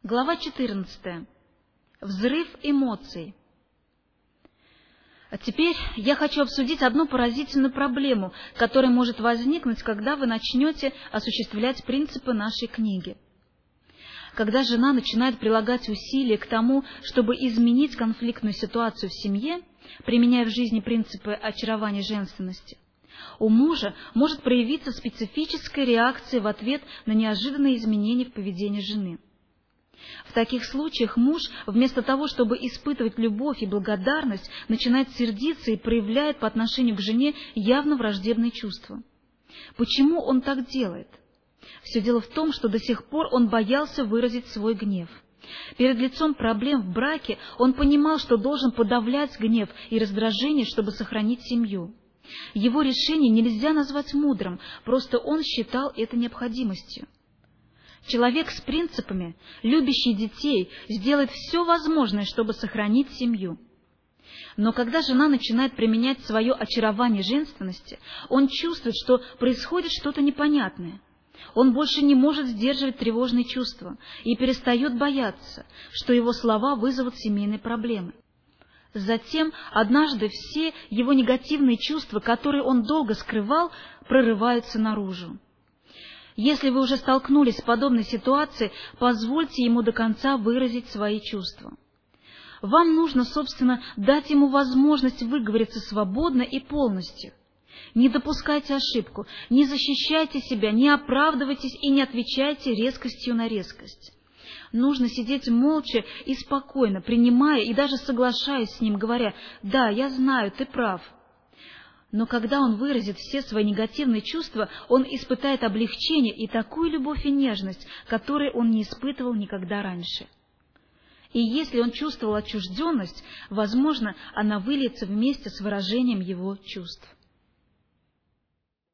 Глава 14. Взрыв эмоций. А теперь я хочу обсудить одну поразительную проблему, которая может возникнуть, когда вы начнете осуществлять принципы нашей книги. Когда жена начинает прилагать усилия к тому, чтобы изменить конфликтную ситуацию в семье, применяя в жизни принципы очарования женственности, у мужа может проявиться специфическая реакция в ответ на неожиданные изменения в поведении жены. В таких случаях муж, вместо того, чтобы испытывать любовь и благодарность, начинает сердиться и проявляет по отношению к жене явно враждебные чувства. Почему он так делает? Все дело в том, что до сих пор он боялся выразить свой гнев. Перед лицом проблем в браке он понимал, что должен подавлять гнев и раздражение, чтобы сохранить семью. Его решение нельзя назвать мудрым, просто он считал это необходимостью. Человек с принципами, любящий детей, сделает все возможное, чтобы сохранить семью. Но когда жена начинает применять свое очарование женственности, он чувствует, что происходит что-то непонятное. Он больше не может сдерживать тревожные чувства и перестает бояться, что его слова вызовут семейные проблемы. Затем, однажды, все его негативные чувства, которые он долго скрывал, прорываются наружу. Если вы уже столкнулись с подобной ситуацией, позвольте ему до конца выразить свои чувства. Вам нужно, собственно, дать ему возможность выговориться свободно и полностью. Не допускайте ошибку, не защищайте себя, не оправдывайтесь и не отвечайте резкостью на резкость. Нужно сидеть молча и спокойно, принимая и даже соглашаясь с ним, говоря: «Да, я знаю, ты прав». Но когда он выразит все свои негативные чувства, он испытает облегчение и такую любовь и нежность, которые он не испытывал никогда раньше. И если он чувствовал отчужденность, возможно, она выльется вместе с выражением его чувств.